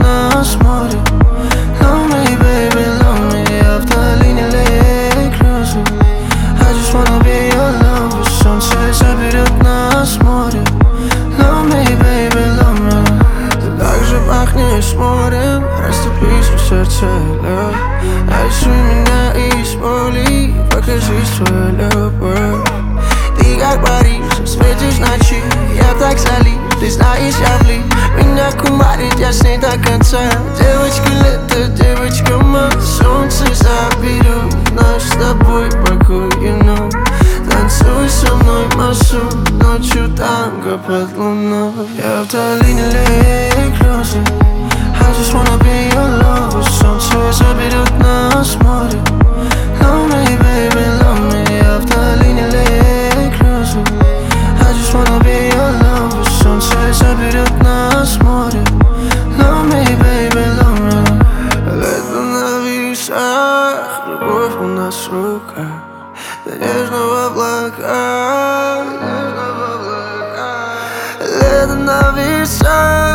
нас море. Love me, baby, love me. Я в долине Lake Cruising. I just wanna be your lover. Солнце заберет нас море. Love me, baby, love me. Ты так же пахнешь морем. Растопись в сердце лед. Нарисуй меня из боли. Покажи свою любовь. Ты как Париж, светишь ночи. Я так залит, ты знаешь, я влип. Меня кумарит, я с ней до конца. Девочка лето, девочка мать. Солнце заберет наш с тобой покой, you know. Танцуй со мной массу, ночью танго под луной. Я в долине Lake Cruising. I just wanna be your lover. Солнце заберет нас море. Love me, baby, love me. Я в долине Lake Cruising. I just wanna be your lover. Солнце заберет нас море. Love me, baby, love me. Лето на весах, любовь у нас в руках. До нежного облака, лето на весах.